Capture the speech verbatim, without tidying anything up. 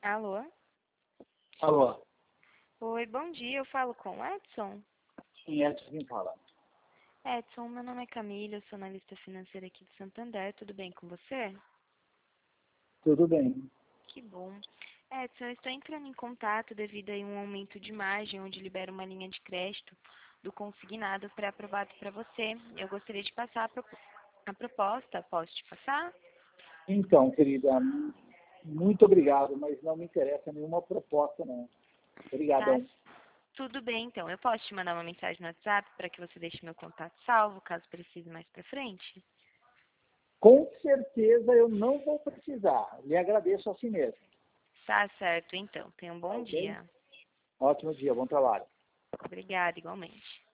Alô? Alô? Oi, bom dia. Eu falo com o Edson? Sim, é quem fala. Edson, meu nome é Camila, eu sou analista financeira aqui de Santander. Tudo bem com você? Tudo bem. Que bom. Edson, eu estou entrando em contato devido a um aumento de margem, onde libera uma linha de crédito do consignado pré-aprovado para você. Eu gostaria de passar a, pro- a proposta. Posso te passar? Então, querida, muito obrigado, mas não me interessa nenhuma proposta, não. Tá, Obrigadão. tudo bem, então. Eu posso te mandar uma mensagem no WhatsApp para que você deixe meu contato salvo, caso precise mais para frente? Com certeza eu não vou precisar. Lhe agradeço assim mesmo. Tá certo, então. Tenha um Tá bom ok? dia. Ótimo dia, bom trabalho. Obrigada, igualmente.